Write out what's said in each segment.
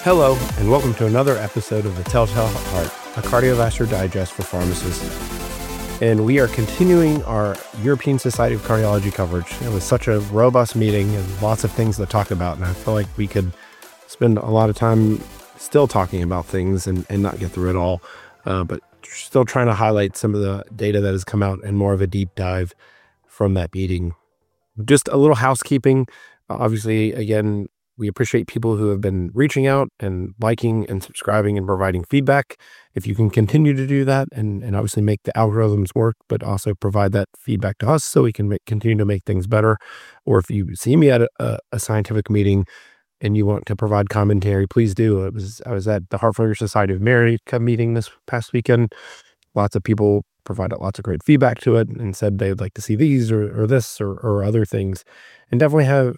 Hello, and welcome to another episode of The Telltale Heart, a cardiovascular digest for pharmacists. And we are continuing our European Society of Cardiology coverage. It was such a robust meeting and lots of things to talk about, and I feel like we could spend a lot of time still talking about things and not get through it all, but still trying to highlight some of the data that has come out and more of a deep dive from that meeting. Just a little housekeeping. Obviously, again, we appreciate people who have been reaching out and liking and subscribing and providing feedback. If you can continue to do that and obviously make the algorithms work, but also provide that feedback to us so we can continue to make things better. Or if you see me at a scientific meeting and you want to provide commentary, please do. I was at the Heart Failure Society of America meeting this past weekend. Lots of people provided lots of great feedback to it and said they'd like to see these or this or other things, and definitely have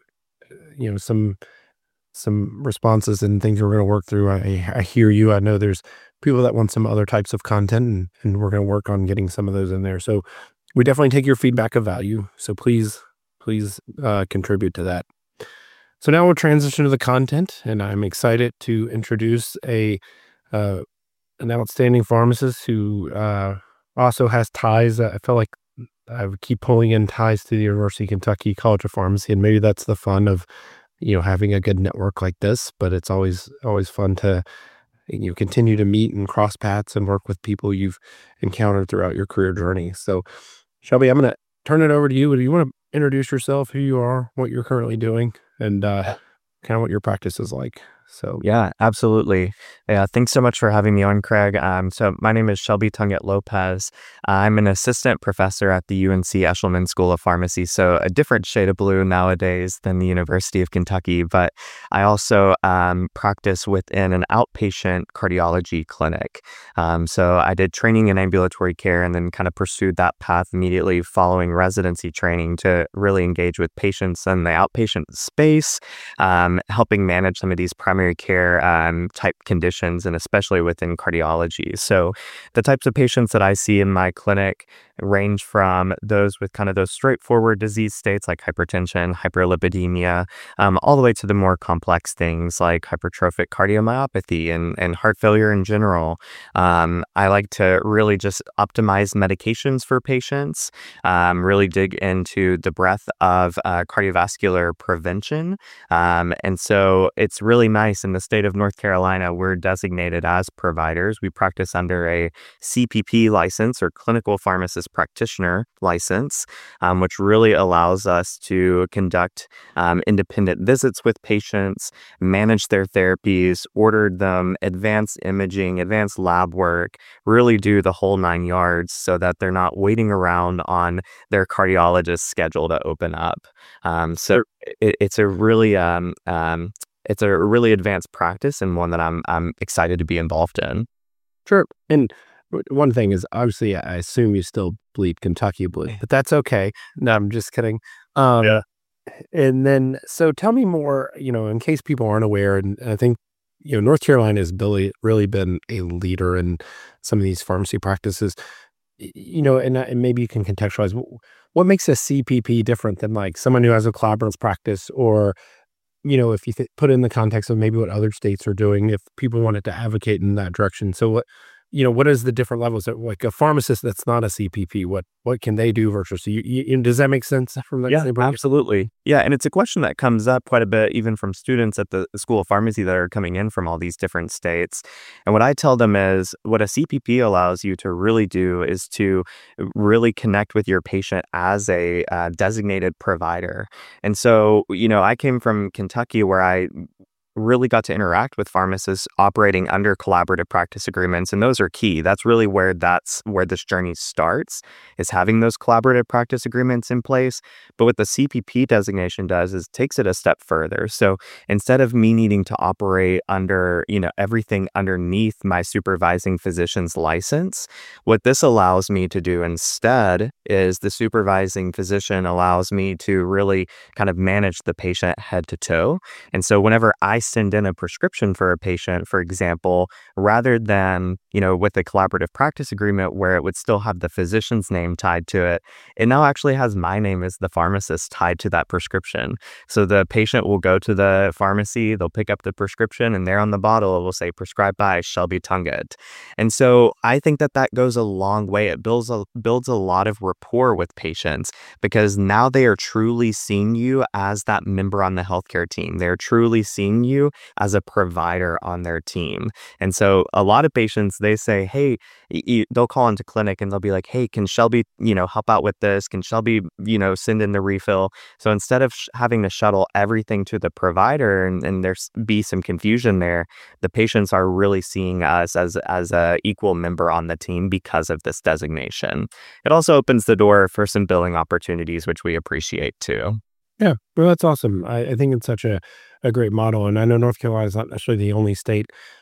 some responses and things we're going to work through. I hear you. I know there's people that want some other types of content, and we're going to work on getting some of those in there. So we definitely take your feedback of value. So please contribute to that. So now we'll transition to the content, and I'm excited to introduce an outstanding pharmacist who also has ties. I feel like I would keep pulling in ties to the University of Kentucky College of Pharmacy, and maybe that's the fun of having a good network like this. But it's always fun to continue to meet and cross paths and work with people you've encountered throughout your career journey. So, Shelby, I'm going to turn it over to you. Do you want to introduce yourself, who you are, what you're currently doing, and kind of what your practice is like? So yeah, absolutely. Yeah, thanks so much for having me on, Craig. So my name is Shelby Tunget Lopez. I'm an assistant professor at the UNC Eshelman School of Pharmacy, so a different shade of blue nowadays than the University of Kentucky. But I also practice within an outpatient cardiology clinic. So I did training in ambulatory care and then kind of pursued that path immediately following residency training to really engage with patients in the outpatient space, helping manage some of these primary care type conditions, and especially within cardiology. So the types of patients that I see in my clinic range from those with kind of those straightforward disease states like hypertension, hyperlipidemia, all the way to the more complex things like hypertrophic cardiomyopathy and heart failure in general. I like to really just optimize medications for patients, really dig into the breadth of cardiovascular prevention. And so it's really nice. In the state of North Carolina, we're designated as providers. We practice under a CPP license, or clinical pharmacist practitioner license, which really allows us to conduct independent visits with patients, manage their therapies, order them, advance imaging, advance lab work, really do the whole 9 yards so that they're not waiting around on their cardiologist's schedule to open up. So it's a really advanced practice, and one that I'm excited to be involved in. Sure. And one thing is, obviously, I assume you still bleed Kentucky blue, but that's okay. No, I'm just kidding. Yeah. And then, so tell me more, in case people aren't aware, and I think, North Carolina has really been a leader in some of these pharmacy practices, and maybe you can contextualize what makes a CPP different than like someone who has a collaborative practice, or if you put it in the context of maybe what other states are doing, if people wanted to advocate in that direction. So what is the different levels that, like, a pharmacist that's not a CPP, what can they do versus does that make sense from that? Yeah, absolutely. Yeah, and it's a question that comes up quite a bit, even from students at the School of Pharmacy that are coming in from all these different states. And what I tell them is, what a CPP allows you to really do is to really connect with your patient as a designated provider. And so, I came from Kentucky, where I really got to interact with pharmacists operating under collaborative practice agreements, and those are key. That's really where this journey starts, is having those collaborative practice agreements in place. But what the CPP designation does is takes it a step further. So instead of me needing to operate under everything underneath my supervising physician's license, what this allows me to do instead is the supervising physician allows me to really kind of manage the patient head to toe. And so whenever I send in a prescription for a patient, for example, rather than, with a collaborative practice agreement where it would still have the physician's name tied to it, it now actually has my name as the pharmacist tied to that prescription. So the patient will go to the pharmacy, they'll pick up the prescription, and there on the bottle it will say prescribed by Shelby Tungett. And so I think that goes a long way. It builds a lot of rapport with patients because now they are truly seeing you as that member on the healthcare team. They're truly seeing you as a provider on their team. And so a lot of patients, they say, hey, they'll call into clinic and they'll be like, hey, can Shelby, help out with this? Can Shelby, send in the refill? So instead of having to shuttle everything to the provider and there's be some confusion there, the patients are really seeing us as a equal member on the team because of this designation. It also opens the door for some billing opportunities, which we appreciate too. Yeah, well, that's awesome. I think it's such a great model. And I know North Carolina is not necessarily the only state,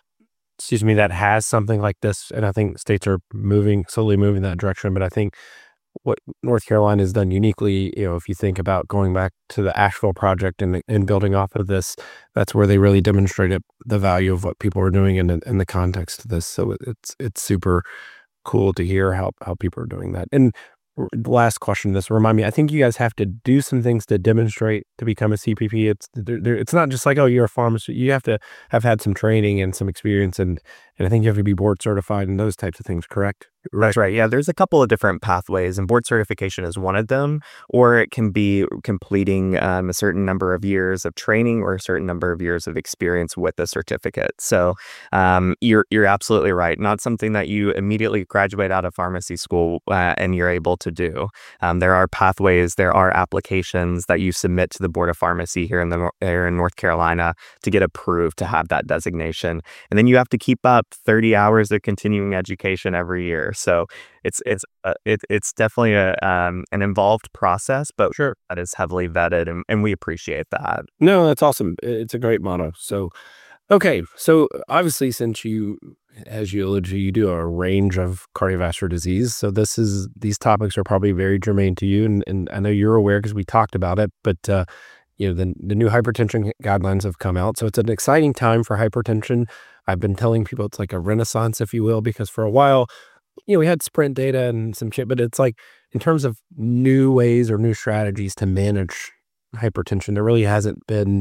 that has something like this. And I think states are slowly moving that direction. But I think what North Carolina has done uniquely, if you think about going back to the Asheville project and building off of this, that's where they really demonstrated the value of what people are doing in the context of this. So it's super cool to hear how people are doing that. And the last question, this remind me, I think you guys have to do some things to demonstrate to become a CPP. It's not just like, oh, you're a pharmacist. You have to have had some training and some experience, and I think you have to be board certified and those types of things, correct? That's right. Yeah, there's a couple of different pathways, and board certification is one of them, or it can be completing a certain number of years of training or a certain number of years of experience with a certificate. So you're absolutely right. Not something that you immediately graduate out of pharmacy school and you're able to do. There are pathways, there are applications that you submit to the Board of Pharmacy here in North Carolina to get approved to have that designation, and then you have to keep up 30 hours of continuing education every year. So it's definitely an involved process, but Sure. that is heavily vetted, and we appreciate that. No, that's awesome. It's a great motto. So, okay. So obviously, since as you alluded to, you do a range of cardiovascular disease. So these topics are probably very germane to you. And I know you're aware because we talked about it, but the new hypertension guidelines have come out. So it's an exciting time for hypertension. I've been telling people it's like a renaissance, if you will, because for a while, we had sprint data and some shit, but it's like in terms of new ways or new strategies to manage hypertension, there really hasn't been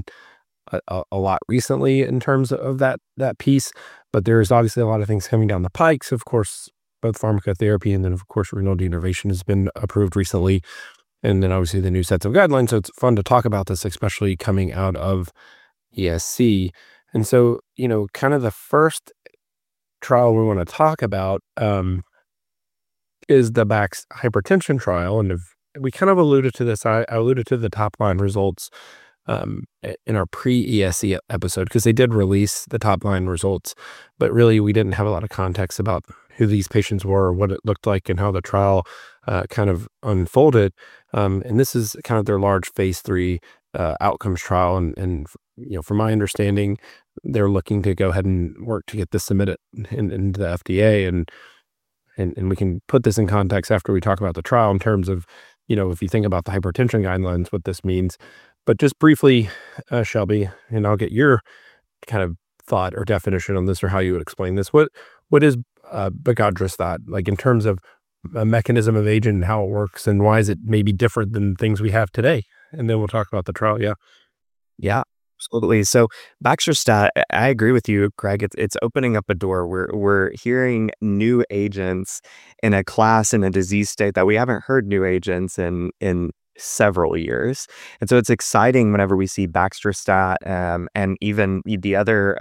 a lot recently in terms of that piece. But there's obviously a lot of things coming down the pike. So of course, both pharmacotherapy and then of course renal denervation has been approved recently. And then obviously the new sets of guidelines. So it's fun to talk about this, especially coming out of ESC. And so, kind of the first trial we want to talk about is the BAX hypertension trial. And we kind of alluded to this. I alluded to the top line results in our pre-ESC episode because they did release the top line results, but really we didn't have a lot of context about who these patients were, what it looked like, and how the trial kind of unfolded. And this is kind of their large phase 3 outcomes trial. And from my understanding, they're looking to go ahead and work to get this submitted into the FDA. And we can put this in context after we talk about the trial in terms of, if you think about the hypertension guidelines, what this means. But just briefly, Shelby, and I'll get your kind of thought or definition on this or how you would explain this. What is Begadrostat, like in terms of a mechanism of agent and how it works, and why is it maybe different than things we have today? And then we'll talk about the trial. Yeah, absolutely. So Baxdrostat, I agree with you, Craig. It's opening up a door. We're hearing new agents in a class in a disease state that we haven't heard new agents in several years. And so it's exciting whenever we see Baxdrostat and even the other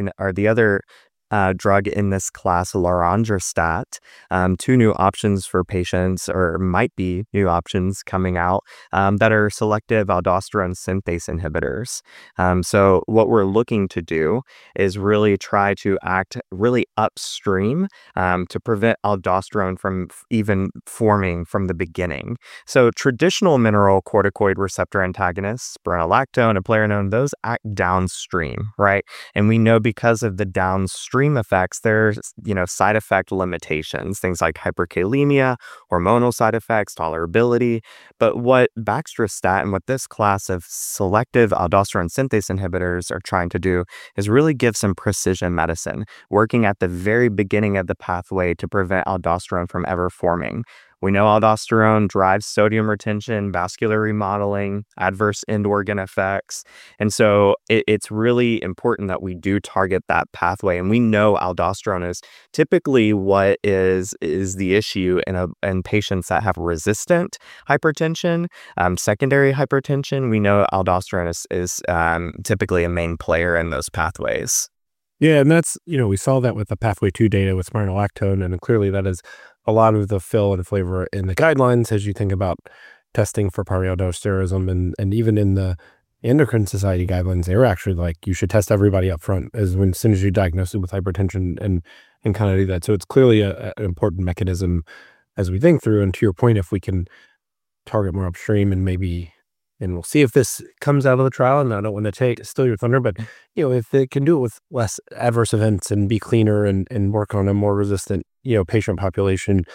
drug in this class, Lorundrostat, two new options for patients, or might be new options coming out that are selective aldosterone synthase inhibitors. So what we're looking to do is really try to act really upstream to prevent aldosterone from even forming from the beginning. So traditional mineralocorticoid receptor antagonists, spironolactone and eplerenone, those act downstream, right? And we know because of the downstream upstream effects, there's, side effect limitations, things like hyperkalemia, hormonal side effects, tolerability. But what baxdrostat and what this class of selective aldosterone synthase inhibitors are trying to do is really give some precision medicine, working at the very beginning of the pathway to prevent aldosterone from ever forming. We know aldosterone drives sodium retention, vascular remodeling, adverse end organ effects. And so it's really important that we do target that pathway. And we know aldosterone is typically what is the issue in patients that have resistant hypertension, secondary hypertension. We know aldosterone is typically a main player in those pathways. Yeah, and that's, we saw that with the pathway 2 data with spironolactone, and clearly that is a lot of the fill and flavor in the guidelines as you think about testing for paroaldosteronism, and even in the endocrine society guidelines, they were actually like, you should test everybody up front as soon as you diagnose it with hypertension and kind of do that. So it's clearly an important mechanism as we think through. And to your point, if we can target more upstream and we'll see if this comes out of the trial, and I don't want to steal your thunder, but if it can do it with less adverse events and be cleaner and work on a more resistant patient population,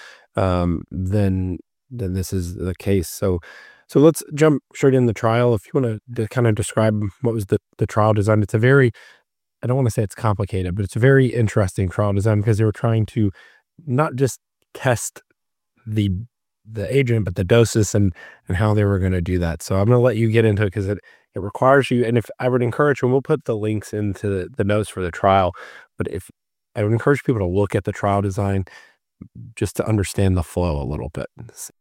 then this is the case. So let's jump straight in the trial. If you want to kind of describe what was the trial design. It's a very, I don't want to say it's complicated, but it's a very interesting trial design because they were trying to not just test the agent, but the doses and how they were going to do that. So I'm going to let you get into it because it requires you. And if I would encourage you, and we'll put the links into the notes for the trial, but if I would encourage people to look at the trial design just to understand the flow a little bit.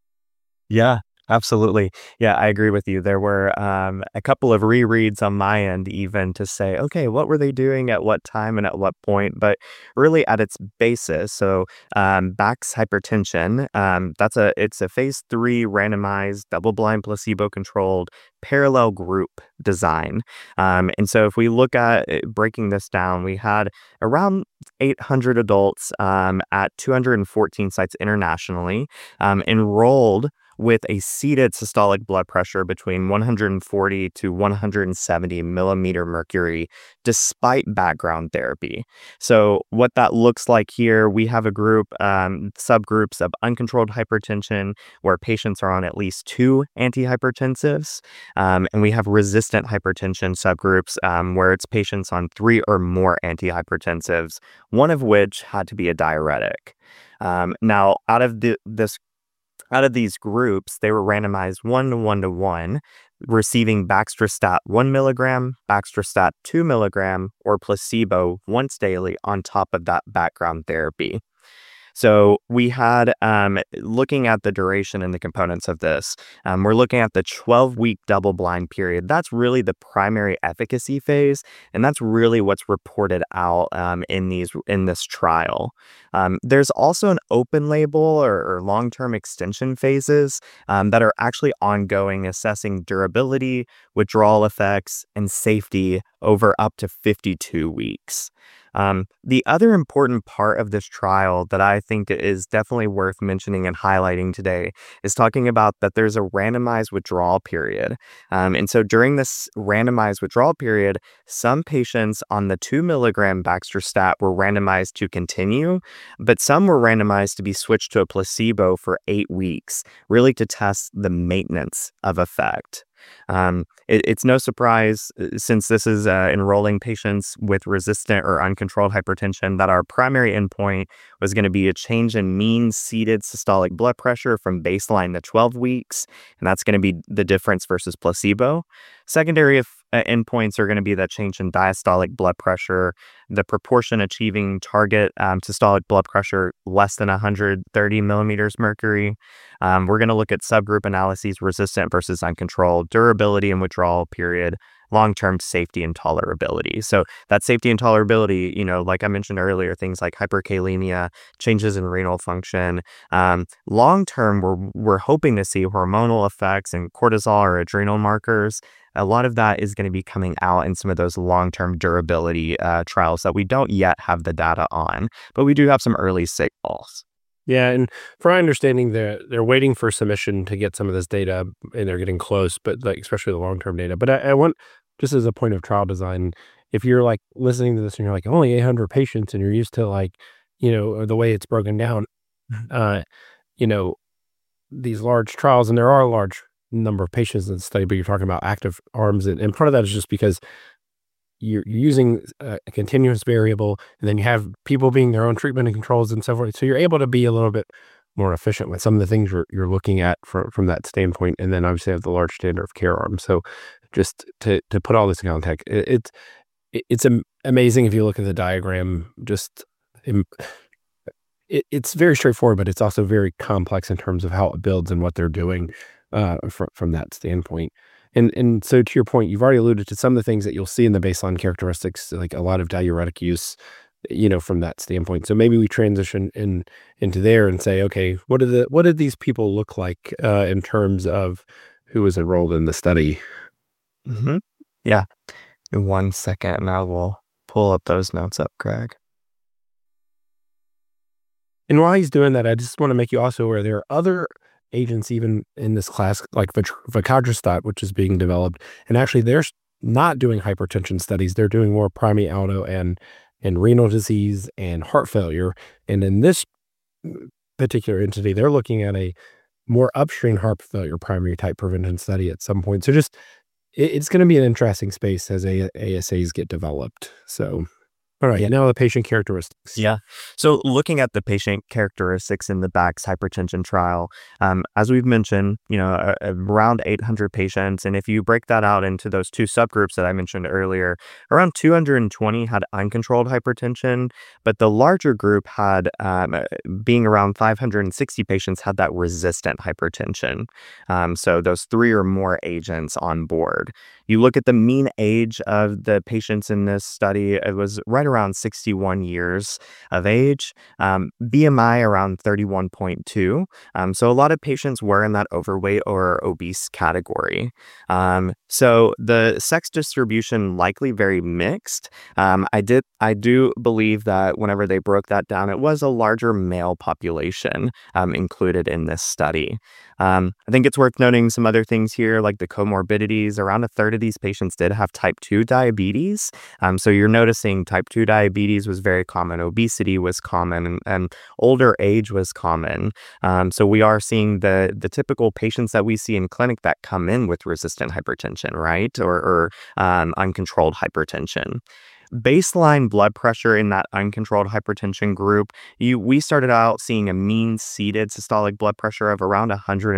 Yeah, absolutely. Yeah, I agree with you. There were a couple of rereads on my end even to say, okay, what were they doing at what time and at what point? But really at its basis, so Bax hypertension, it's a phase 3 randomized, double-blind, placebo-controlled parallel group design. And so if we look at breaking this down, we had around 800 adults at 214 sites internationally enrolled with a seated systolic blood pressure between 140 to 170 millimeter mercury, despite background therapy. So what that looks like here, we have a group, subgroups of uncontrolled hypertension, where patients are on at least 2 antihypertensives, and we have resistant hypertension subgroups, where it's patients on 3 or more antihypertensives, one of which had to be a diuretic. Now, out of these groups, they were randomized 1:1:1, receiving baxdrostat 1 milligram, baxdrostat 2 milligram, or placebo once daily on top of that background therapy. So we had, looking at the duration and the components of this, we're looking at the 12-week double-blind period. That's really the primary efficacy phase, and that's really what's reported out in this trial. There's also an open label or long-term extension phases that are actually ongoing, assessing durability, withdrawal effects, and safety over up to 52 weeks. The other important part of this trial that I think is definitely worth mentioning and highlighting today is talking about that there's a randomized withdrawal period. And so during this randomized withdrawal period, some patients on the 2 milligram baxdrostat were randomized to continue, but some were randomized to be switched to a placebo for 8 weeks, really to test the maintenance of effect. It's no surprise, since this is enrolling patients with resistant or uncontrolled hypertension, that our primary endpoint was going to be a change in mean seated systolic blood pressure from baseline to 12 weeks, and that's going to be the difference versus placebo. Secondary endpoints are going to be that change in diastolic blood pressure, the proportion achieving target systolic blood pressure less than 130 millimeters mercury. We're going to look at subgroup analyses, resistant versus uncontrolled, durability and withdrawal period, long-term safety and tolerability. So that safety and tolerability, like I mentioned earlier, things like hyperkalemia, changes in renal function. Long-term, we're hoping to see hormonal effects and cortisol or adrenal markers. A lot of that is going to be coming out in some of those long-term durability trials that we don't yet have the data on, but we do have some early signals. Yeah, and for my understanding, they're waiting for submission to get some of this data, and they're getting close, but especially the long-term data. But I want, just as a point of trial design, if you're like listening to this and you're like only 800 patients and you're used to like, the way it's broken down, uh, you know, these large trials, and there are a large number of patients in the study, but you're talking about active arms. And part of that is just because you're using a continuous variable, and then you have people being their own treatment and controls and so forth. So you're able to be a little bit more efficient with some of the things you're looking at from that standpoint. And then obviously have the large standard of care arm. So just to put all this in context, it's amazing if you look at the diagram. Just it's very straightforward, but it's also very complex in terms of how it builds and what they're doing from that standpoint. And so to your point, you've already alluded to some of the things that you'll see in the baseline characteristics, like a lot of diuretic use, from that standpoint. So maybe we transition into there and say, okay, what did these people look like in terms of who was enrolled in the study? Mm-hmm. Yeah. In 1 second, and I will pull up those notes up, Craig. And while he's doing that, I just want to make you also aware there are other agents even in this class, like Vocodrostat, which is being developed. And actually, they're not doing hypertension studies. They're doing more primary auto and renal disease and heart failure. And in this particular entity, they're looking at a more upstream heart failure primary type prevention study at some point. So just it's going to be an interesting space as ASAs get developed. So, all right, now the patient characteristics. Yeah. So looking at the patient characteristics in the BACS hypertension trial, as we've mentioned, around 800 patients. And if you break that out into those two subgroups that I mentioned earlier, around 220 had uncontrolled hypertension, but the larger group had, being around 560 patients, had that resistant hypertension. So those 3 or more agents on board. You look at the mean age of the patients in this study, it was right around 61 years of age, BMI around 31.2. So a lot of patients were in that overweight or obese category. So the sex distribution likely very mixed. I do believe that whenever they broke that down, it was a larger male population included in this study. I think it's worth noting some other things here, like the comorbidities. Around a third of these patients did have type 2 diabetes. So you're noticing type 2 diabetes was very common, obesity was common, and older age was common. So we are seeing the typical patients that we see in clinic that come in with resistant hypertension, right? Or uncontrolled hypertension. Baseline blood pressure in that uncontrolled hypertension group, we started out seeing a mean seated systolic blood pressure of around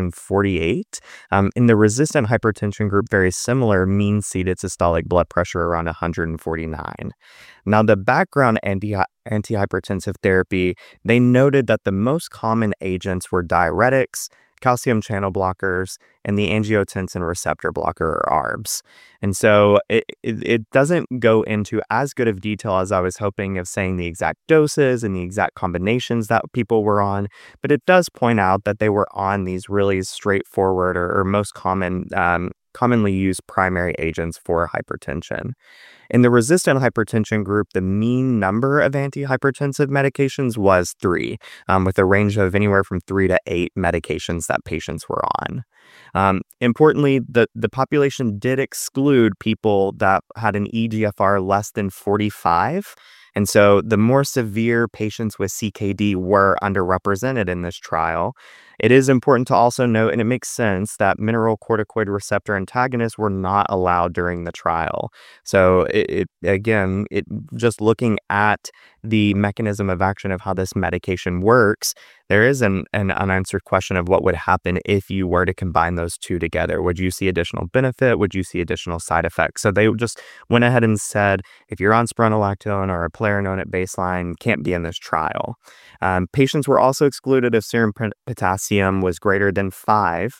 148. In the resistant hypertension group, very similar, mean seated systolic blood pressure around 149. Now, the background antihypertensive therapy, they noted that the most common agents were diuretics, calcium channel blockers, and the angiotensin receptor blocker, or ARBs. And so it doesn't go into as good of detail as I was hoping of saying the exact doses and the exact combinations that people were on, but it does point out that they were on these really straightforward or most commonly used primary agents for hypertension. In the resistant hypertension group, the mean number of antihypertensive medications was 3, with a range of anywhere from 3 to 8 medications that patients were on. Importantly, the population did exclude people that had an eGFR less than 45. And so the more severe patients with CKD were underrepresented in this trial. It is important to also note, and it makes sense, that mineralocorticoid receptor antagonists were not allowed during the trial. So again, just looking at the mechanism of action of how this medication works, there is an unanswered question of what would happen if you were to combine those two together. Would you see additional benefit? Would you see additional side effects? So they just went ahead and said, if you're on spironolactone or a eplerenone at baseline, can't be in this trial. Patients were also excluded if serum potassium was greater than 5,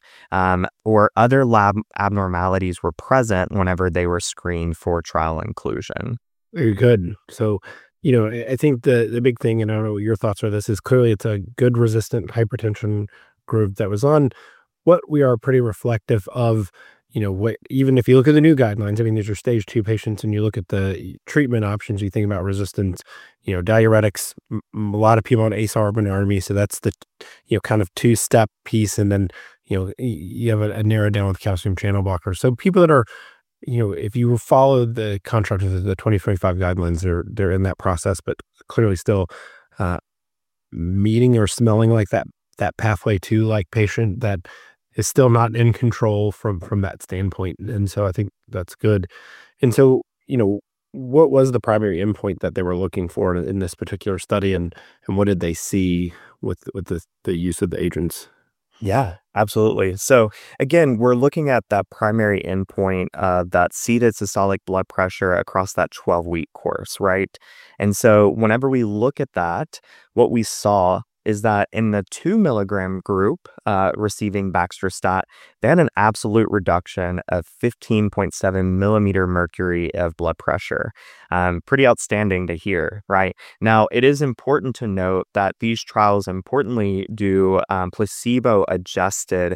or other lab abnormalities were present whenever they were screened for trial inclusion. Very good. So, I think the big thing, and I don't know what your thoughts are, this is clearly it's a good resistant hypertension group that was on what we are pretty reflective of, what, even if you look at the new guidelines, I mean, these are stage 2 patients, and you look at the treatment options, you think about resistance, diuretics, a lot of people on ACE, ARB, and ARMI. So that's the, kind of 2-step piece. And then, you have a narrowed down with calcium channel blockers. So people that are if you follow the construct of the 2025 guidelines, they're in that process, but clearly still uh, meeting or smelling like that pathway to like patient that is still not in control from that standpoint. And so I think that's good. And so, what was the primary endpoint that they were looking for in this particular study, and what did they see with the use of the agents? Yeah, absolutely. So again, we're looking at that primary endpoint of that seated systolic blood pressure across that 12-week course, right? And so whenever we look at that, what we saw is that in the 2 milligram group receiving Baxdrostat, they had an absolute reduction of 15.7 millimeter mercury of blood pressure. Pretty outstanding to hear, right? Now, it is important to note that these trials importantly do placebo-adjusted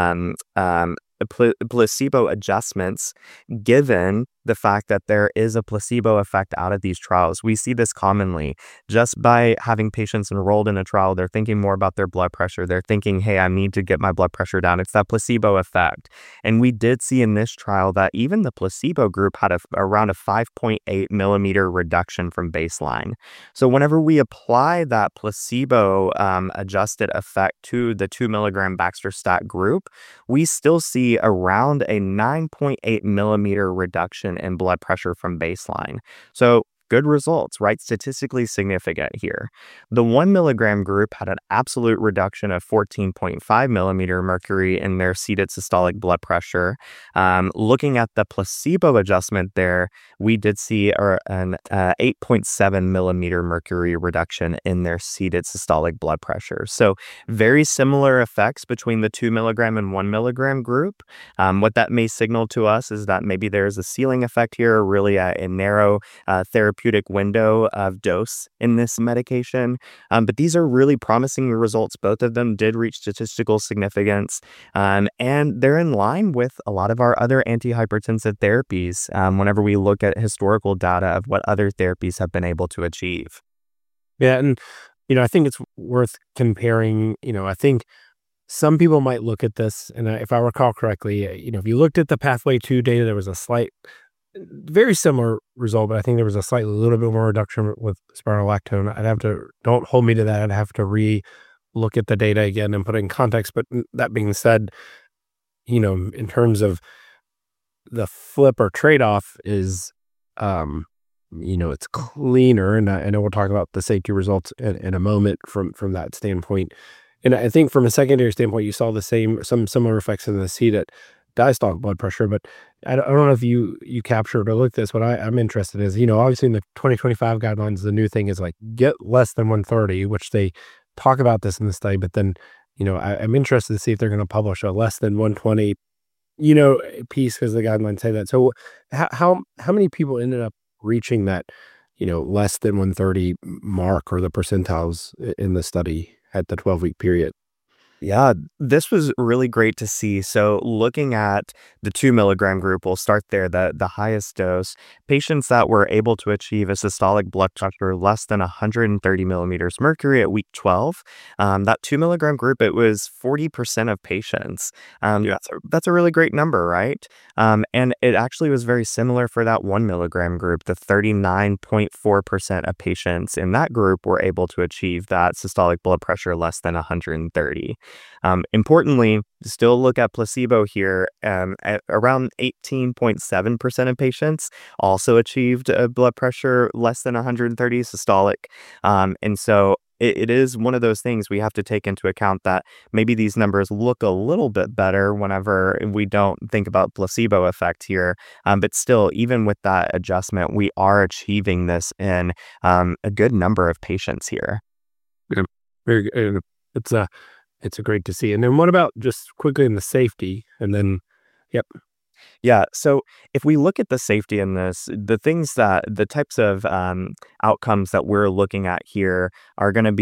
placebo adjustments given the fact that there is a placebo effect out of these trials. We see this commonly just by having patients enrolled in a trial. They're thinking more about their blood pressure. They're thinking, hey, I need to get my blood pressure down. It's that placebo effect. And we did see in this trial that even the placebo group had around a 5.8 millimeter reduction from baseline. So whenever we apply that placebo adjusted effect to the 2 milligram Baxdrostat group, we still see around a 9.8 millimeter reduction in blood pressure from baseline. So good results, right? Statistically significant here. The 1 milligram group had an absolute reduction of 14.5 millimeter mercury in their seated systolic blood pressure. Looking at the placebo adjustment there, we did see an 8.7 millimeter mercury reduction in their seated systolic blood pressure. So very similar effects between the 2 milligram and 1 milligram group. What that may signal to us is that maybe there's a ceiling effect here, really a narrow therapeutic window of dose in this medication. But these are really promising results. Both of them did reach statistical significance, and they're in line with a lot of our other antihypertensive therapies whenever we look at historical data of what other therapies have been able to achieve. Yeah, and I think it's worth comparing. I think some people might look at this, and if I recall correctly, if you looked at the pathway 2 data, there was a very similar result, but I think there was a little bit more reduction with spironolactone. Don't hold me to that. I'd have to look at the data again and put it in context. But that being said, in terms of the flip or trade-off is, it's cleaner. And I know we'll talk about the safety results in a moment from that standpoint. And I think from a secondary standpoint, you saw some similar effects in the seated diastolic blood pressure, but I don't know if you captured or looked at this. What I'm interested in is, obviously in the 2025 guidelines, the new thing is like get less than 130, which they talk about this in the study, but then, I'm interested to see if they're going to publish a less than 120, piece because the guidelines say that. So how many people ended up reaching that, less than 130 mark or the percentiles in the study at the 12-week period? Yeah, this was really great to see. So looking at the 2 milligram group, we'll start there, the highest dose. Patients that were able to achieve a systolic blood pressure less than 130 millimeters mercury at week 12, that 2 milligram group, it was 40% of patients. Yeah. That's a really great number, right? And it actually was very similar for that 1 milligram group. The 39.4% of patients in that group were able to achieve that systolic blood pressure less than 130. Importantly, still look at placebo here. At around 18.7% of patients also achieved a blood pressure less than 130 systolic. And so it is one of those things we have to take into account that maybe these numbers look a little bit better whenever we don't think about placebo effect here. But still, even with that adjustment, we are achieving this in a good number of patients here. Yeah. Very good. It's a great to see. And then what about just quickly in the safety? And then, yep. Yeah. So if we look at the safety in this, the types of outcomes that we're looking at here are going to be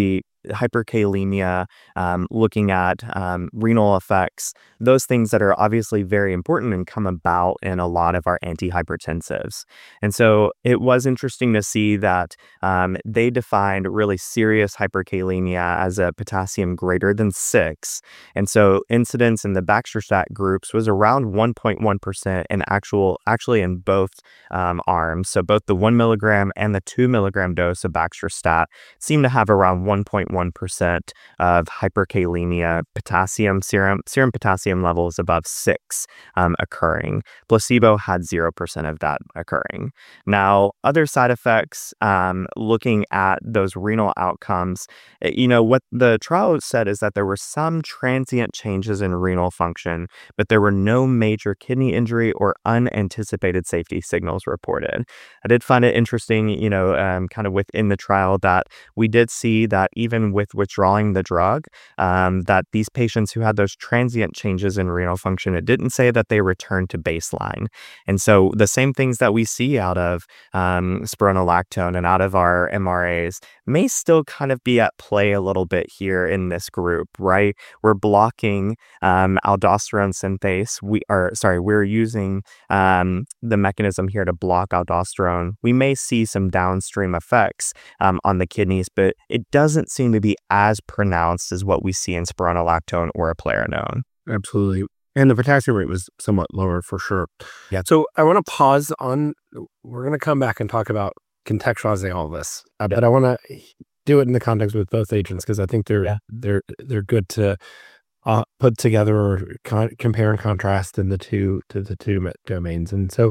hyperkalemia, looking at renal effects, those things that are obviously very important and come about in a lot of our antihypertensives. And so it was interesting to see that they defined really serious hyperkalemia as a potassium greater than 6. And so incidence in the baxdrostat groups was around 1.1% in actually in both arms. So both the 1 milligram and the 2 milligram dose of baxdrostat seem to have around 1.1% of hyperkalemia serum potassium levels above 6 occurring. Placebo had 0% of that occurring. Now, other side effects, looking at those renal outcomes, what the trial said is that there were some transient changes in renal function, but there were no major kidney injury or unanticipated safety signals reported. I did find it interesting, kind of within the trial that we did see that even with withdrawing the drug, that these patients who had those transient changes in renal function, it didn't say that they returned to baseline. And so the same things that we see out of spironolactone and out of our MRAs may still kind of be at play a little bit here in this group, right? We're blocking aldosterone synthase. We're using the mechanism here to block aldosterone. We may see some downstream effects on the kidneys, but it doesn't seem to be as pronounced as what we see in spironolactone or eplerenone. Absolutely. And the potassium rate was somewhat lower for sure. Yeah. So I want to pause on, we're going to come back and talk about contextualizing all this, but I want to do it in the context with both agents because I think they're good to put together or compare and contrast in the two domains. And so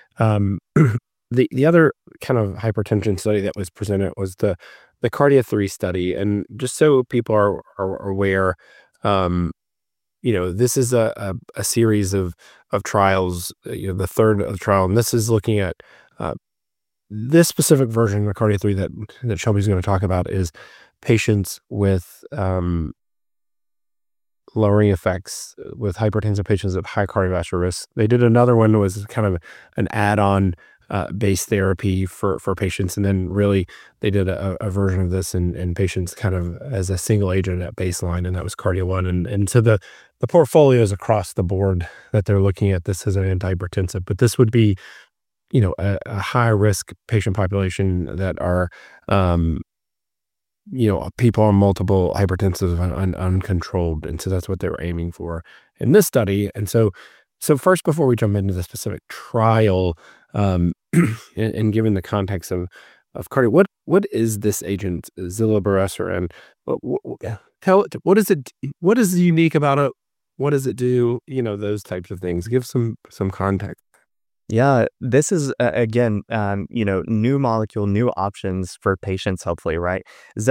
the other kind of hypertension study that was presented was the KARDIA-3 study. And just so people are aware, this is a series of trials, the third of the trial, and this is looking at this specific version of KARDIA-3 that Shelby's going to talk about is patients with lowering effects with hypertensive patients of high cardiovascular risk. They did another one that was kind of an add-on base therapy for patients, and then really they did a version of this in patients kind of as a single agent at baseline, and that was KARDIA-1. And so the portfolio is across the board that they're looking at this as an antihypertensive, but this would be a high risk patient population that are people on multiple hypertensive and uncontrolled, and so that's what they were aiming for in this study. And so first, before we jump into the specific trial, and given the context of KARDIA, what is this agent, zilebesiran? What is unique about it? What does it do? Those types of things. Give some context. Yeah, this is again, new molecule, new options for patients, hopefully, right?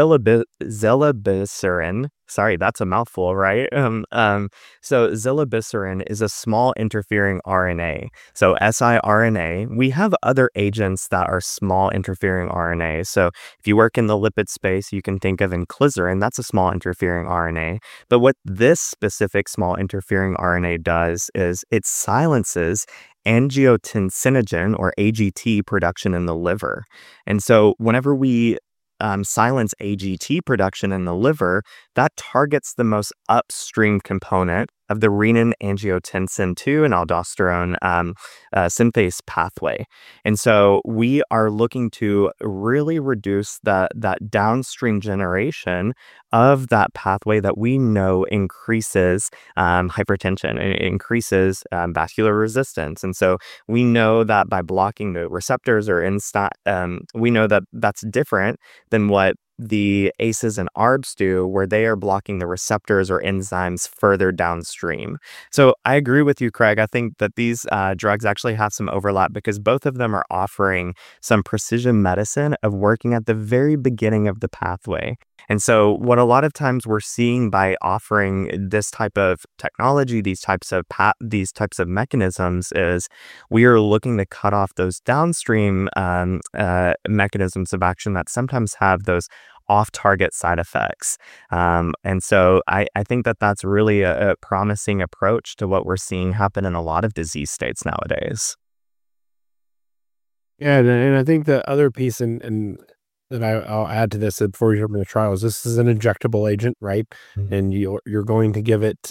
Zilebesiran, sorry, that's a mouthful, right? So zilebesiran is a small interfering RNA. So siRNA, we have other agents that are small interfering RNA. So if you work in the lipid space, you can think of inclisiran, that's a small interfering RNA. But what this specific small interfering RNA does is it silences angiotensinogen or AGT production in the liver. And so whenever we silence AGT production in the liver, that targets the most upstream component of the renin-angiotensin 2 and aldosterone synthase pathway. And so we are looking to really reduce that downstream generation of that pathway that we know increases hypertension, it increases vascular resistance. And so we know that by blocking the receptors or we know that that's different than what the ACEs and ARBs do, where they are blocking the receptors or enzymes further downstream. So I agree with you, Craig. I think that these drugs actually have some overlap because both of them are offering some precision medicine of working at the very beginning of the pathway. And so what a lot of times we're seeing by offering this type of technology, these types of mechanisms, is we are looking to cut off those downstream mechanisms of action that sometimes have those off-target side effects. And so I think that that's really a promising approach to what we're seeing happen in a lot of disease states nowadays. Yeah, and I think the other piece, and and I'll add to this before you jump into the trials. This is an injectable agent, right? Mm. And you're going to give it.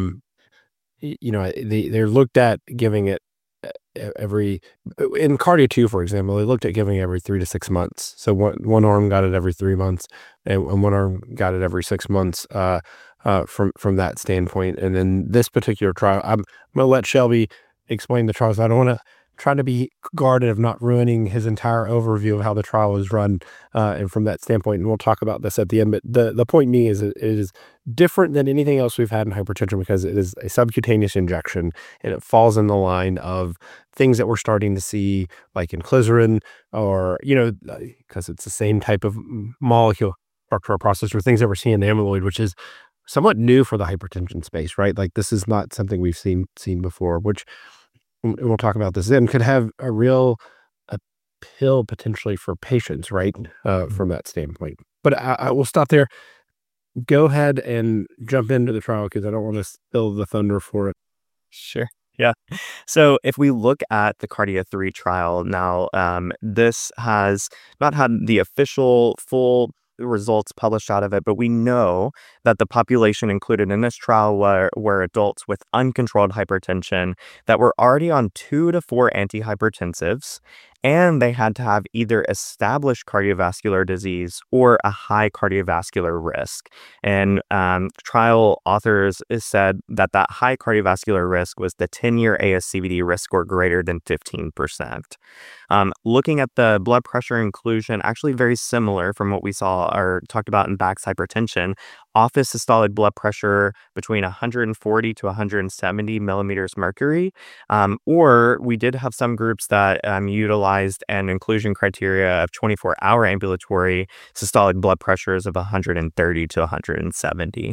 They're looked at giving it every in cardio 2, for example. They looked at giving every 3 to 6 months. So one arm got it every 3 months, and one arm got it every 6 months. From that standpoint, and then this particular trial, I'm gonna let Shelby explain the trials. I don't want to try to be guarded of not ruining his entire overview of how the trial is run, and from that standpoint, and we'll talk about this at the end. But the point me is it is different than anything else we've had in hypertension because it is a subcutaneous injection, and it falls in the line of things that we're starting to see, like inclisiran, or because it's the same type of molecule structural process, or things that we're seeing in amyloid, which is somewhat new for the hypertension space, right? Like this is not something we've seen before, which we'll talk about this then, could have a real appeal potentially for patients, right? From that standpoint. But I will stop there. Go ahead and jump into the trial because I don't want to spill the thunder for it. Sure. Yeah. So if we look at the KARDIA 3 trial now, this has not had the official full results published out of it, but we know that the population included in this trial were adults with uncontrolled hypertension that were already on 2 to 4 antihypertensives, and they had to have either established cardiovascular disease or a high cardiovascular risk. And trial authors said that high cardiovascular risk was the 10-year ASCVD risk score greater than 15%. Looking at the blood pressure inclusion, actually very similar from what we saw or talked about in Bax hypertension. Office systolic blood pressure between 140 to 170 millimeters mercury. Or we did have some groups that utilized an inclusion criteria of 24-hour ambulatory systolic blood pressures of 130 to 170.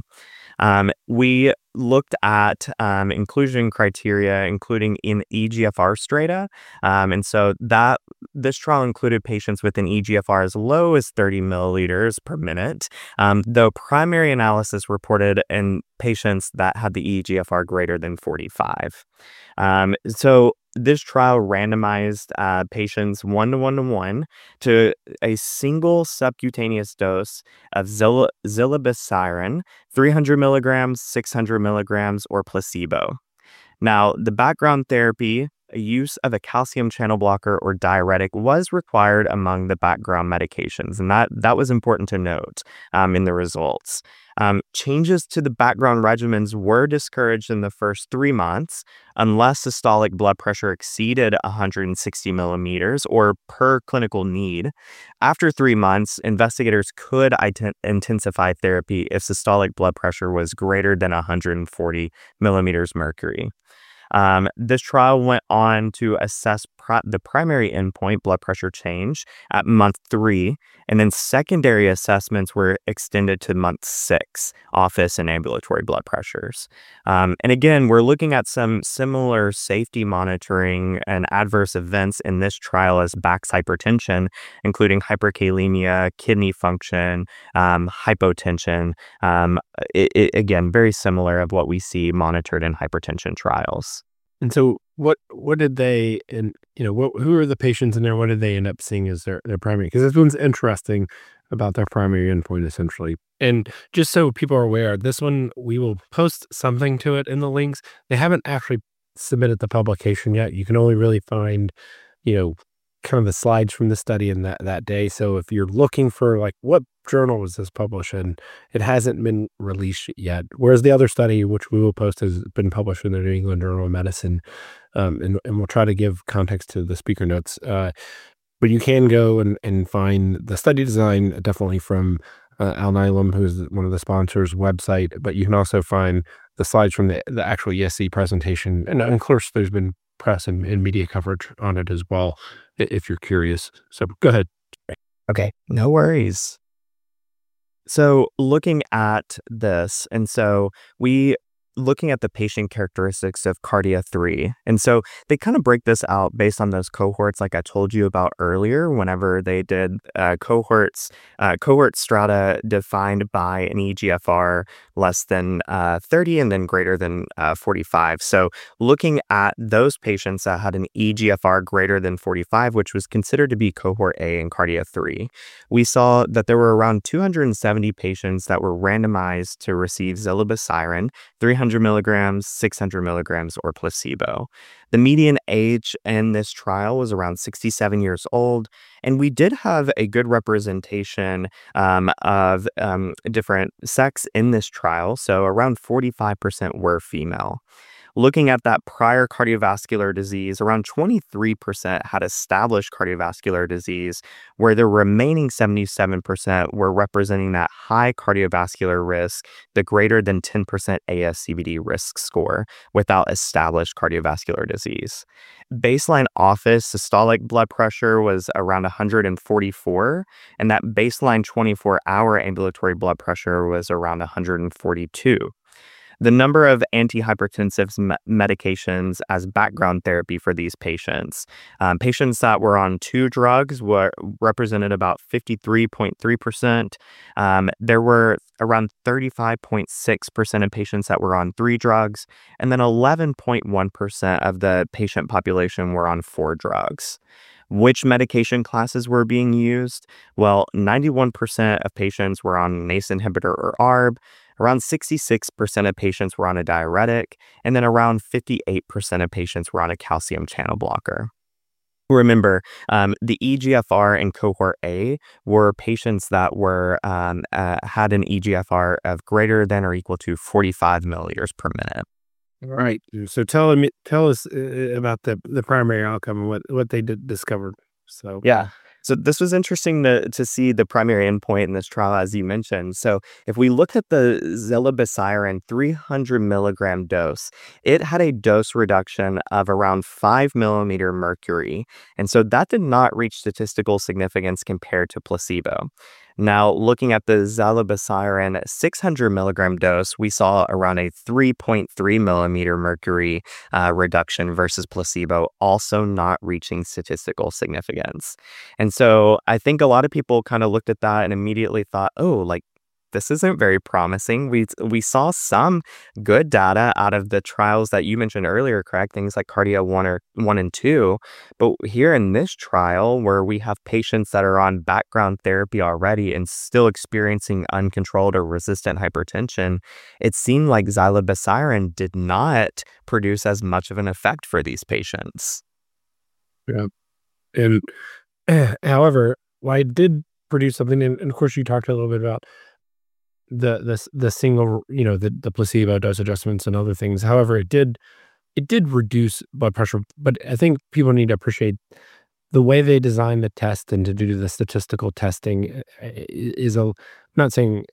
We looked at inclusion criteria, including in EGFR strata. And so this trial included patients with an EGFR as low as 30 milliliters per minute, though primary analysis reported in patients that had the EGFR greater than 45. So this trial randomized patients 1:1:1 to a single subcutaneous dose of zilebesiran, 300 milligrams, 600 milligrams, or placebo. Now, the background therapy, use of a calcium channel blocker or diuretic, was required among the background medications, and that was important to note in the results. Changes to the background regimens were discouraged in the first 3 months unless systolic blood pressure exceeded 160 millimeters or per clinical need. After 3 months, investigators could intensify therapy if systolic blood pressure was greater than 140 millimeters mercury. This trial went on to assess the primary endpoint, blood pressure change, at month 3, and then secondary assessments were extended to month 6, office and ambulatory blood pressures. And again, we're looking at some similar safety monitoring and adverse events in this trial as Bax hypertension, including hyperkalemia, kidney function, hypotension. Again, very similar of what we see monitored in hypertension trials. And so what did they, and who are the patients in there? What did they end up seeing as their primary? Because this one's interesting about their primary endpoint, essentially. And just so people are aware, this one, we will post something to it in the links. They haven't actually submitted the publication yet. You can only really find, kind of the slides from the study in that day. So if you're looking for like what journal was this published in, it hasn't been released yet. Whereas the other study, which we will post, has been published in the New England Journal of Medicine. And we'll try to give context to the speaker notes. But you can go and find the study design definitely from Alnylam, who's one of the sponsors, website. But you can also find the slides from the actual ESC presentation. And of course, there's been press and media coverage on it as well, if you're curious. So go ahead. Okay, no worries. So looking at this, and so we looking at the patient characteristics of Cardia 3. And so they kind of break this out based on those cohorts, like I told you about earlier, whenever they did cohort strata defined by an EGFR less than 30 and then greater than 45. So looking at those patients that had an EGFR greater than 45, which was considered to be cohort A in Cardia 3, we saw that there were around 270 patients that were randomized to receive zilebesiran, 300 milligrams, 600 milligrams, or placebo. The median age in this trial was around 67 years old, and we did have a good representation of different sex in this trial, so around 45% were female. Looking at that prior cardiovascular disease, around 23% had established cardiovascular disease, where the remaining 77% were representing that high cardiovascular risk, the greater than 10% ASCVD risk score without established cardiovascular disease. Baseline office systolic blood pressure was around 144, and that baseline 24-hour ambulatory blood pressure was around 142. The number of antihypertensive medications as background therapy for these patients. Patients that were on 2 drugs were represented about 53.3%. There were around 35.6% of patients that were on 3 drugs, and then 11.1% of the patient population were on 4 drugs. Which medication classes were being used? Well, 91% of patients were on an ACE inhibitor or ARB, around 66% of patients were on a diuretic, and then around 58% of patients were on a calcium channel blocker. Remember, the EGFR in cohort A were patients that were had an EGFR of greater than or equal to 45 milliliters per minute. All right. So tell us about the primary outcome and what they discovered. So Yeah. So this was interesting to see the primary endpoint in this trial, as you mentioned. So if we look at the zilebesiran 300 milligram dose, it had a dose reduction of around 5 millimeter mercury. And so that did not reach statistical significance compared to placebo. Now, looking at the zilebesiran 600 milligram dose, we saw around a 3.3 millimeter mercury reduction versus placebo, also not reaching statistical significance. And so I think a lot of people kind of looked at that and immediately thought, oh, like, this isn't very promising. We saw some good data out of the trials that you mentioned earlier, correct? Things like Cardia 1 and 2. But here in this trial, where we have patients that are on background therapy already and still experiencing uncontrolled or resistant hypertension, it seemed like zilebesiran did not produce as much of an effect for these patients. Yeah. And however, while it did produce something, and of course you talked a little bit about the single, the placebo dose adjustments and other things. However, it did reduce blood pressure, but I think people need to appreciate the way they designed the test and to do the statistical testing is I'm not saying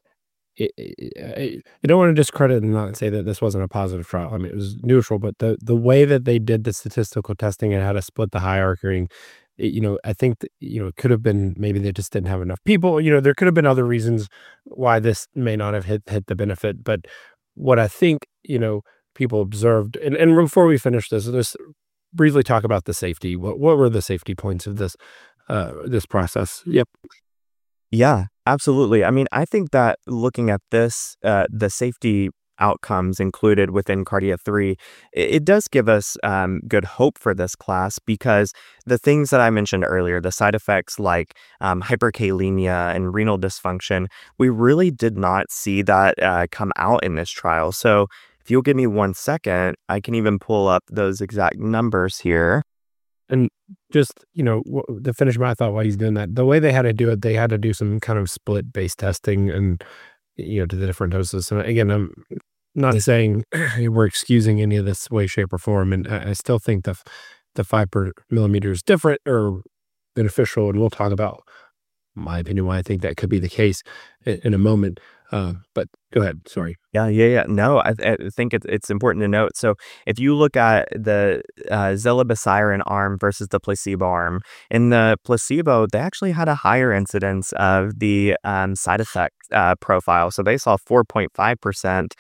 I don't want to discredit and not say that this wasn't a positive trial. I mean, it was neutral, but the way that they did the statistical testing and how to split the hierarchy, I think that, it could have been maybe they just didn't have enough people. There could have been other reasons why this may not have hit the benefit. But what I think, people observed, and before we finish this, let's briefly talk about the safety. What were the safety points of this process? Yep. Yeah, absolutely. I mean, I think that looking at this, the safety outcomes included within Cardia 3, it does give us good hope for this class, because the things that I mentioned earlier, the side effects like hyperkalemia and renal dysfunction, we really did not see that come out in this trial. So if you'll give me 1 second, I can even pull up those exact numbers here. And just, to finish my thought while he's doing that, the way they had to do it, they had to do some kind of split-based testing and, to the different doses. So again, I'm not saying we're excusing any of this way, shape, or form. And I still think the 5 per millimeter is different or beneficial. And we'll talk about my opinion, why I think that could be the case in a moment. But go ahead. Sorry. Yeah. No, I think it's important to note. So if you look at the zilebesiran arm versus the placebo arm, in the placebo, they actually had a higher incidence of the side effect profile. So they saw 4.5%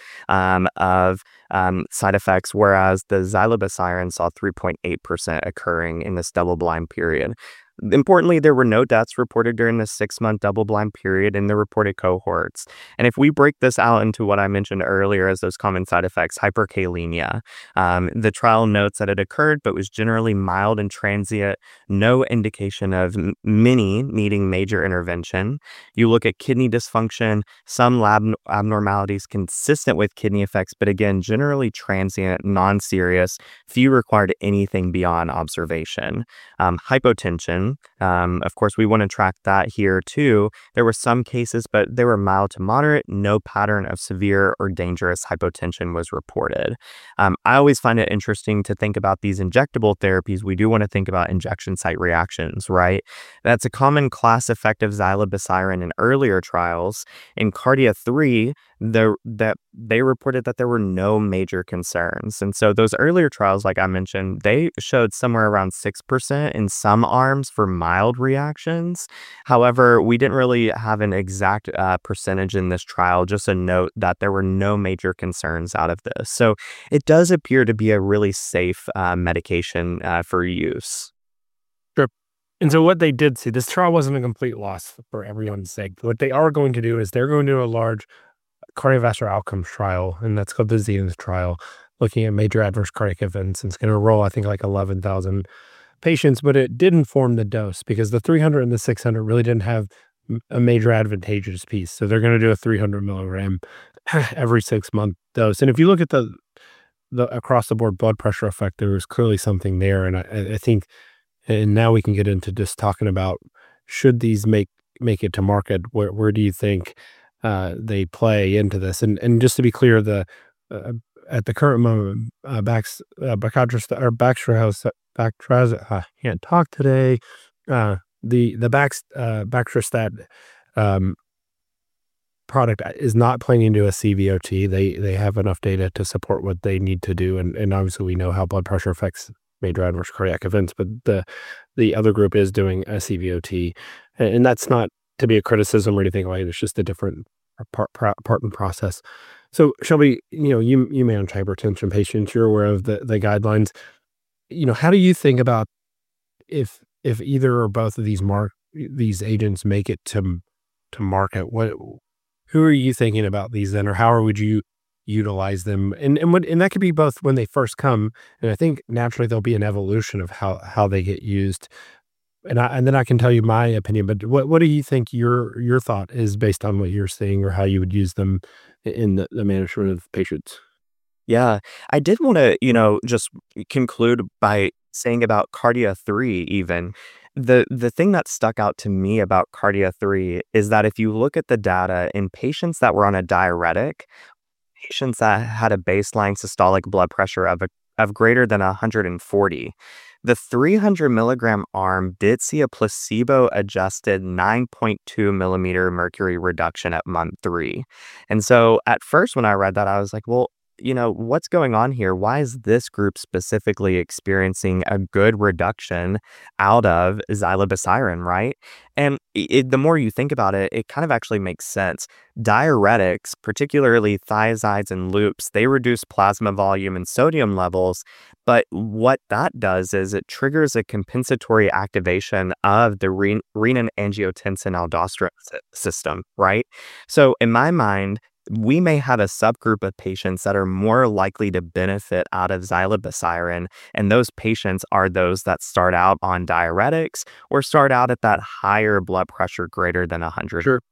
of side effects, whereas the zilebesiran saw 3.8% occurring in this double-blind period. Importantly, there were no deaths reported during the 6-month double-blind period in the reported cohorts. And if we break this out into what I mentioned earlier as those common side effects, hyperkalemia, the trial notes that it occurred but was generally mild and transient, no indication of many needing major intervention. You look at kidney dysfunction, some lab abnormalities consistent with kidney effects, but again, generally transient, non-serious, few required anything beyond observation. Hypotension, of course, we want to track that here too. There were some cases, but they were mild to moderate. No pattern of severe or dangerous hypotension was reported. I always find it interesting to think about these injectable therapies. We do want to think about injection site reactions, right? That's a common class effect of zilebesiran in earlier trials. In KARDIA 3, they reported that there were no major concerns. And so those earlier trials, like I mentioned, they showed somewhere around 6% in some arms for mild reactions. However, we didn't really have an exact percentage in this trial, just a note that there were no major concerns out of this. So it does appear to be a really safe medication for use. Sure. And so what they did see, this trial wasn't a complete loss for everyone's sake. What they are going to do is they're going to do a large cardiovascular outcomes trial, and that's called the Zenith trial, looking at major adverse cardiac events. And it's going to enroll, I think, like 11,000 patients, but it did inform the dose because the 300 and the 600 really didn't have a major advantageous piece. So they're going to do a 300 milligram every 6-month dose. And if you look at the across the board blood pressure effect, there was clearly something there. And I think, and now we can get into just talking about, should these make it to market? Where do you think they play into this? And just to be clear, at the current moment, Baxdrostat, I can't talk today. Baxdrostat product is not planning to do a CVOT. They have enough data to support what they need to do, and obviously we know how blood pressure affects major adverse cardiac events. But the other group is doing a CVOT, and that's not to be a criticism or anything like it. It's just a different part and process. So Shelby, you manage hypertension patients. You're aware of the guidelines. How do you think about if either or both of these agents make it to market? Who are you thinking about these then, or how would you utilize them? And that could be both when they first come, and I think naturally there'll be an evolution of how they get used. And then I can tell you my opinion, but what do you think your thought is based on what you're seeing, or how you would use them in the management of patients? Yeah, I did want to, just conclude by saying about KARDIA 3 even. The thing that stuck out to me about KARDIA 3 is that if you look at the data in patients that were on a diuretic, patients that had a baseline systolic blood pressure of greater than 140, the 300 milligram arm did see a placebo-adjusted 9.2 millimeter mercury reduction at month 3. And so at first when I read that, I was like, well, what's going on here? Why is this group specifically experiencing a good reduction out of zilebesiran, right? And the more you think about it, it kind of actually makes sense. Diuretics, particularly thiazides and loops, they reduce plasma volume and sodium levels, but what that does is it triggers a compensatory activation of the renin-angiotensin-aldosterone system, right? So in my mind, we may have a subgroup of patients that are more likely to benefit out of zilebesiran, and those patients are those that start out on diuretics or start out at that higher blood pressure greater than 100. Sure.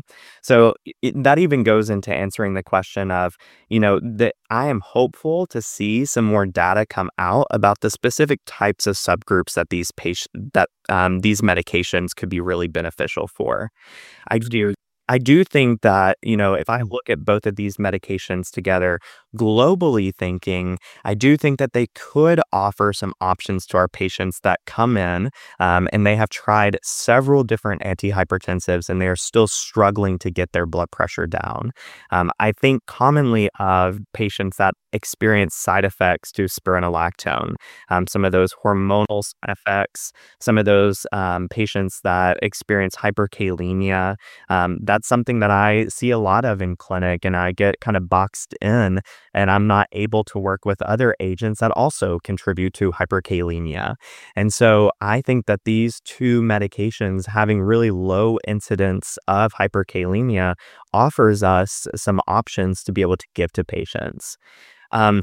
So that even goes into answering the question of, that I am hopeful to see some more data come out about the specific types of subgroups that these medications could be really beneficial for. I do I do think that, if I look at both of these medications together, globally thinking, I do think that they could offer some options to our patients that come in, and they have tried several different antihypertensives and they are still struggling to get their blood pressure down. I think commonly of patients that experience side effects to spironolactone, some of those hormonal side effects, some of those patients that experience hyperkalemia. That's something that I see a lot of in clinic, and I get kind of boxed in, and I'm not able to work with other agents that also contribute to hyperkalemia. And so I think that these two medications having really low incidence of hyperkalemia offers us some options to be able to give to patients. Um,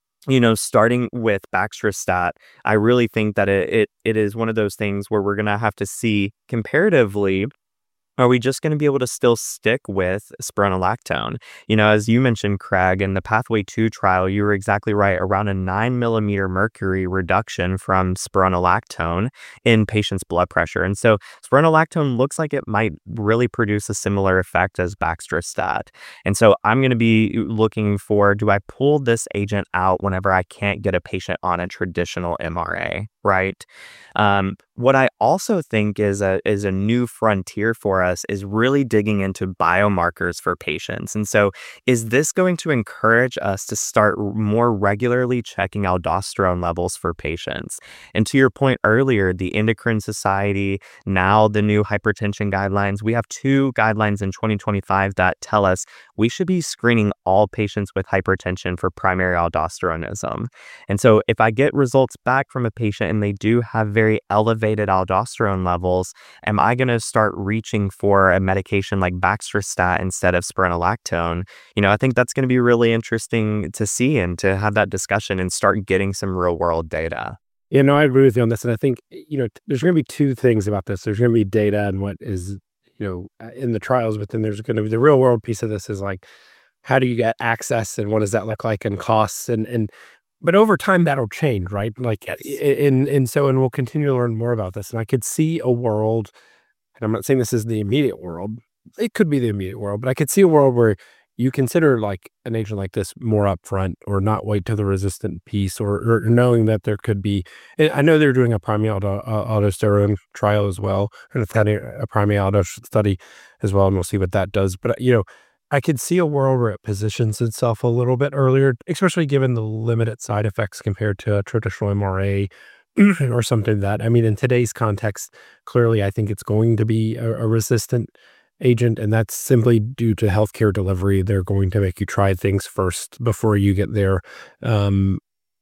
Starting with Baxdrostat, I really think that it is one of those things where we're going to have to see comparatively, are we just going to be able to still stick with spironolactone? As you mentioned, Craig, in the Pathway 2 trial, you were exactly right. Around a 9 millimeter mercury reduction from spironolactone in patients' blood pressure. And so spironolactone looks like it might really produce a similar effect as Baxdrostat. And so I'm going to be looking for, do I pull this agent out whenever I can't get a patient on a traditional MRA, right? What I also think is a new frontier for us is really digging into biomarkers for patients. And so, is this going to encourage us to start more regularly checking aldosterone levels for patients? And to your point earlier, the Endocrine Society, now the new hypertension guidelines, we have two guidelines in 2025 that tell us we should be screening all patients with hypertension for primary aldosteronism. And so, if I get results back from a patient and they do have very elevated aldosterone levels, am I going to start reaching for a medication like Baxdrostat instead of spironolactone? I think that's going to be really interesting to see and to have that discussion and start getting some real world data. Yeah, no, I agree with you on this. And I think, there's going to be two things about this. There's going to be data and what is, in the trials, but then there's going to be the real world piece of this is like, how do you get access and what does that look like and costs but over time that'll change, right? Like, and we'll continue to learn more about this. And I could see a world, and I'm not saying this is the immediate world. It could be the immediate world, but I could see a world where you consider like an agent like this more upfront, or not wait to the resistant piece, or knowing that there could be. And I know they're doing a primary aldosterone trial as well, and it's had a primary aldosterone study as well, and we'll see what that does. But I could see a world where it positions itself a little bit earlier, especially given the limited side effects compared to a traditional MRA or something that, I mean, in today's context, clearly, I think it's going to be a resistant agent, and that's simply due to healthcare delivery. They're going to make you try things first before you get there, um,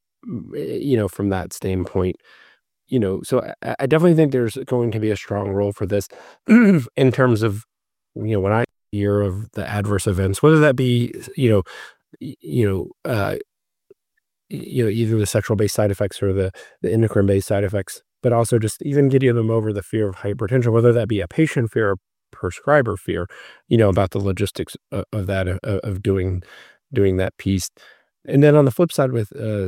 from that standpoint. So I definitely think there's going to be a strong role for this in terms of, when I hear of the adverse events, whether that be, either the sexual based side effects or the endocrine based side effects, but also just even getting them over the fear of hypertension, whether that be a patient fear or prescriber fear, about the logistics of that, of doing that piece. And then on the flip side with,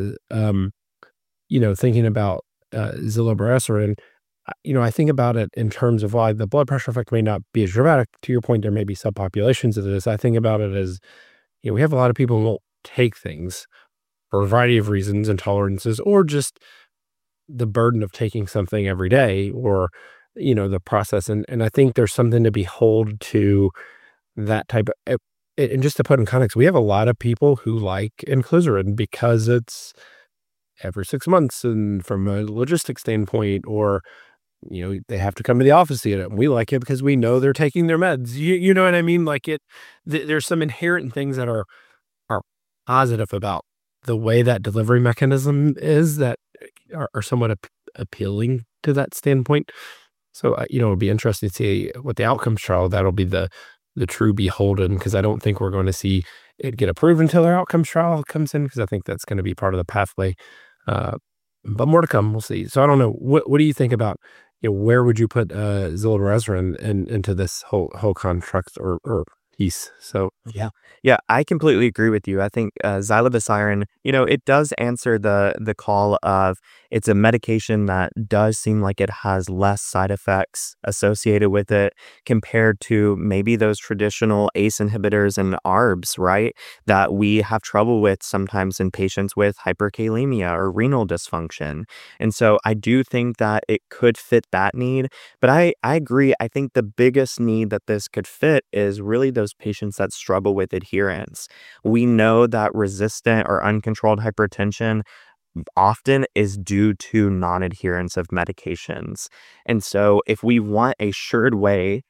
thinking about ziloberesiran, I think about it in terms of why the blood pressure effect may not be as dramatic. To your point, there may be subpopulations of this. I think about it as, we have a lot of people who won't take things for a variety of reasons, intolerances, or just the burden of taking something every day, or, the process. And I think there's something to behold to that type of, and just to put in context, we have a lot of people who like inclisiran because it's every 6 months, and from a logistics standpoint, or they have to come to the office to get it. And we like it because we know they're taking their meds. You know what I mean? Like there's some inherent things that are positive about the way that delivery mechanism is that are somewhat appealing to that standpoint. So, it'll be interesting to see what the outcomes trial, that'll be the true beholden, because I don't think we're going to see it get approved until our outcomes trial comes in, because I think that's going to be part of the pathway. But more to come, we'll see. So I don't know. What do you think about, where would you put ziloberesiran into this whole construct, or piece. So Yeah. Yeah, I completely agree with you. I think xylobosiren, it does answer the call of it's a medication that does seem like it has less side effects associated with it compared to maybe those traditional ACE inhibitors and ARBs, right? That we have trouble with sometimes in patients with hyperkalemia or renal dysfunction. And so I do think that it could fit that need. But I agree. I think the biggest need that this could fit is really those patients that struggle with adherence. We know that resistant or uncontrolled hypertension often is due to non-adherence of medications. And so if we want a assured way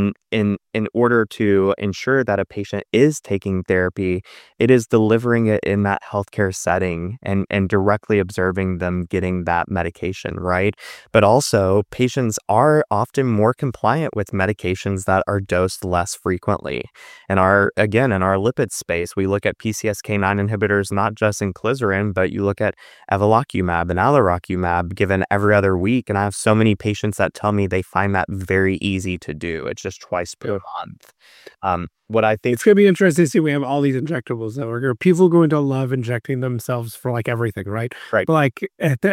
in order to ensure that a patient is taking therapy, it is delivering it in that healthcare setting and directly observing them getting that medication, right? But also patients are often more compliant with medications that are dosed less frequently. And in our lipid space, we look at PCSK9 inhibitors, not just inclisiran, but you look at evolocumab and alirocumab given every other week. And I have so many patients that tell me they find that very easy to do. It's just twice per month. What I think it's going to be interesting to see. We have all these injectables that people are going to love injecting themselves for like everything, right? right. But like,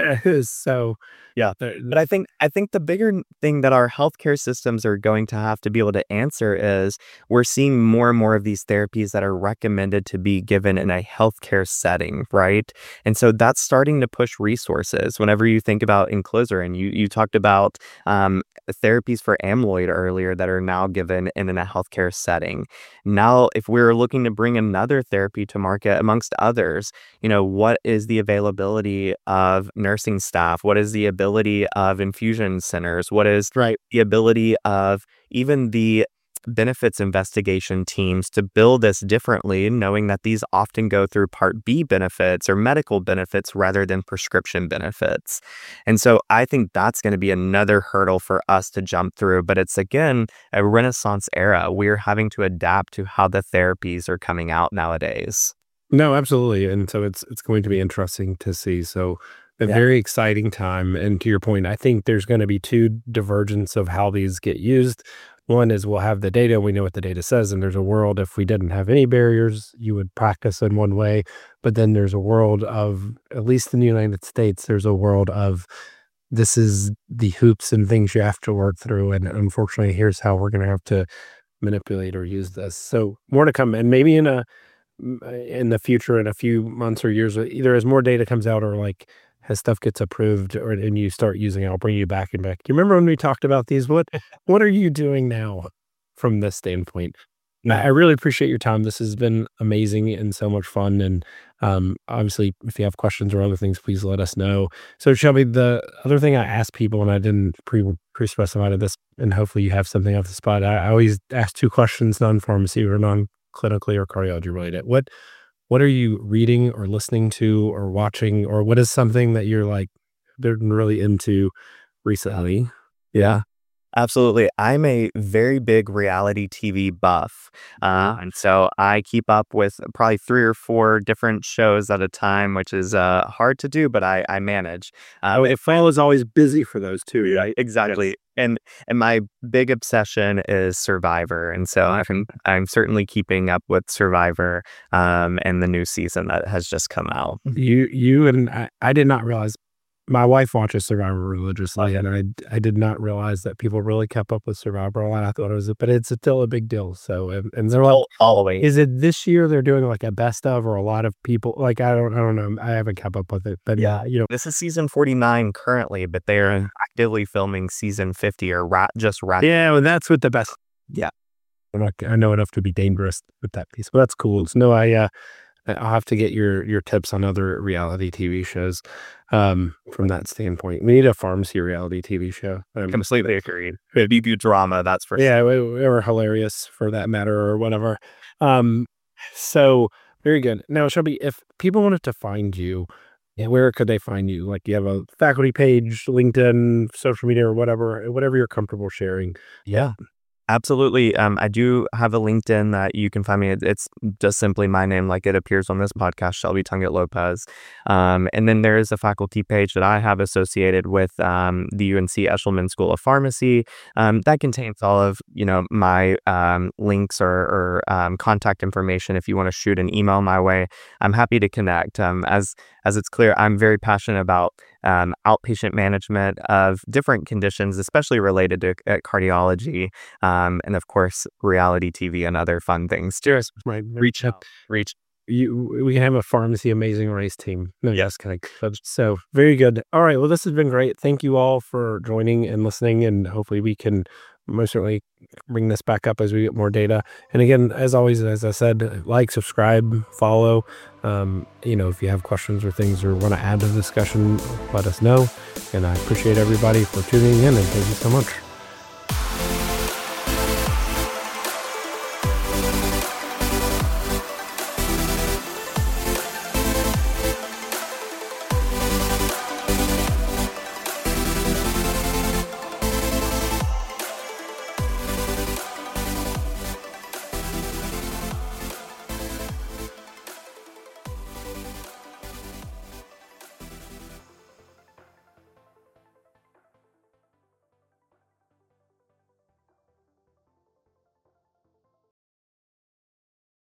so Yeah. But I think the bigger thing that our healthcare systems are going to have to be able to answer is we're seeing more and more of these therapies that are recommended to be given in a healthcare setting, right? And so that's starting to push resources. Whenever you think about inclisiran, you talked about therapies for amyloid earlier that are now given in a healthcare setting. Now, if we're looking to bring another therapy to market amongst others, what is the availability of nursing staff? What is the ability of infusion centers? What is the ability of even the benefits investigation teams to bill this differently, knowing that these often go through Part B benefits or medical benefits rather than prescription benefits. And so I think that's going to be another hurdle for us to jump through. But it's, again, a renaissance era. We're having to adapt to how the therapies are coming out nowadays. No, absolutely. And so it's going to be interesting to see. So a very exciting time. And to your point, I think there's going to be two divergence of how these get used. One is we'll have the data, we know what the data says, and there's a world if we didn't have any barriers, you would practice in one way. But then there's a world of, at least in the United States, there's a world of this is the hoops and things you have to work through. And unfortunately, here's how we're going to have to manipulate or use this. So more to come. And maybe in the future, in a few months or years, either as more data comes out or like as stuff gets approved and you start using it, I'll bring you back and back. You remember when we talked about these? What are you doing now from this standpoint? I really appreciate your time. This has been amazing and so much fun. And obviously, if you have questions or other things, please let us know. So Shelby, the other thing I ask people, and I didn't pre-specify this, and hopefully you have something off the spot. I always ask two questions, non-pharmacy or non-clinically or cardiology related. What are you reading or listening to or watching, or what is something that you're like been really into recently? Yeah. Absolutely. I'm a very big reality TV buff. And so I keep up with probably 3 or 4 different shows at a time, which is hard to do, but I manage. Phil is always busy for those too, right? Exactly. And my big obsession is Survivor. And so I'm certainly keeping up with Survivor and the new season that has just come out. You and I did not realize. My wife watches Survivor religiously, and I did not realize that people really kept up with Survivor a lot. I thought it was, but it's still a big deal. So, and they're like, always. Is it this year they're doing like a best of, or a lot of people? Like, I don't know. I haven't kept up with it, but yeah, this is season 49 currently, but they are actively filming season 50 or just wrapped. Yeah, well, that's what the best. Yeah, I know enough to be dangerous with that piece, but that's cool. So, no, I'll have to get your tips on other reality TV shows from that standpoint. We need a pharmacy reality TV show. Completely agreed. It'd be drama, that's for sure. Yeah, or hilarious for that matter, or whatever. So very good. Now, Shelby, if people wanted to find you, where could they find you? Like, you have a faculty page, LinkedIn, social media, or whatever you're comfortable sharing. Yeah. Absolutely. I do have a LinkedIn that you can find me. It's just simply my name, like it appears on this podcast, Shelby Tunget Lopez. And then there is a faculty page that I have associated with the UNC Eshelman School of Pharmacy. That contains all of my links or contact information. If you want to shoot an email my way, I'm happy to connect. As it's clear, I'm very passionate about outpatient management of different conditions, especially related to cardiology. And of course, reality TV and other fun things. Cheers. Right. Reach out. We have a Pharmacy Amazing Race team. No, Yes. So very good. All right. Well, this has been great. Thank you all for joining and listening. And hopefully we can most certainly bring this back up as we get more data. And again, as always, as I said, like, subscribe, follow. If you have questions or things or want to add to the discussion, let us know. And I appreciate everybody for tuning in, and thank you so much.